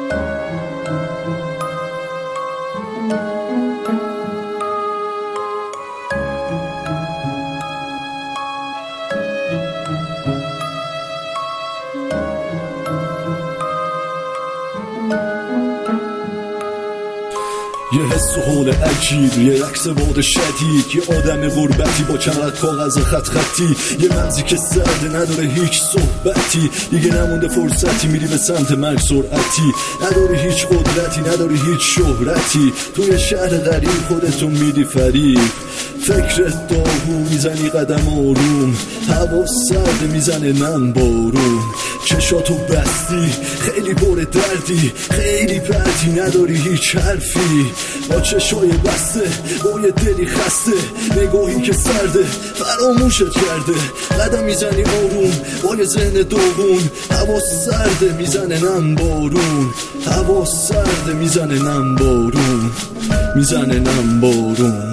یه حس و حول عجیب، یه عکس باد شدید، یه آدم غربتی با چند کاغذ خط خطی، یه مغزی که سرده نداره هیچ صحبتی، دیگه نمونده فرصتی، میری به سمت مرگ سرعتی، نداری هیچ قدرتی، نداری هیچ شهرتی، توی شهر غریب خودتو میدی فریب، فکرت داغون، میزنی قدم آروم، هوا سرده میزنه نم بارون، چشاتو بستی خیلی پر دردی، خیلی پرتی، نداری هیچ حرفی، با چشای بسته، با یه دلی خسته، نگاهی که سرده فراموشت کرده، قدم میزنی آروم با یه ذهن داغون، هوا سرده میزنه نم بارون، هوا سرده میزنه نم بارون، میزنه نم بارون.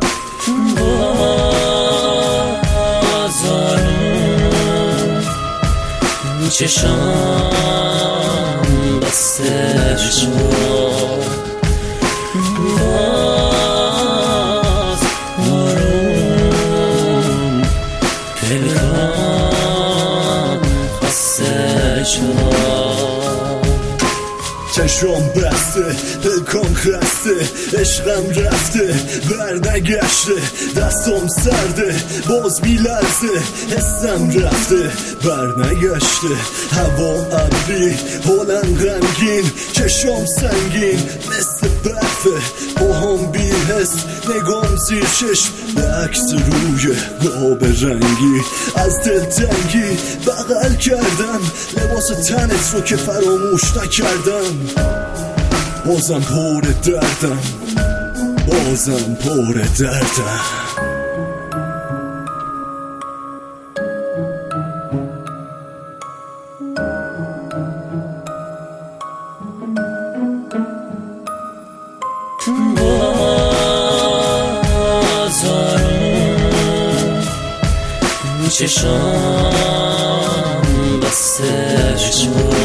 چشام بسته شد، باز آروم پلکان خسته شد، چشام بسته پلکان خسته، عشقم رفته بر نگشته، دستام سرده باز میلرزه، حسم رفته بر نگشته، هوا ابری حالم غمگین، چشام سنگین مثل برفه، باهام بی حس، نگام زیر چشم به عکس روی قاب رنگی، از دلتنگی بغل کردم لباس تنت رو که فراموش نکردم، بازم پر دردم، بازم پر دردم. باز آروم چشام بسته شد،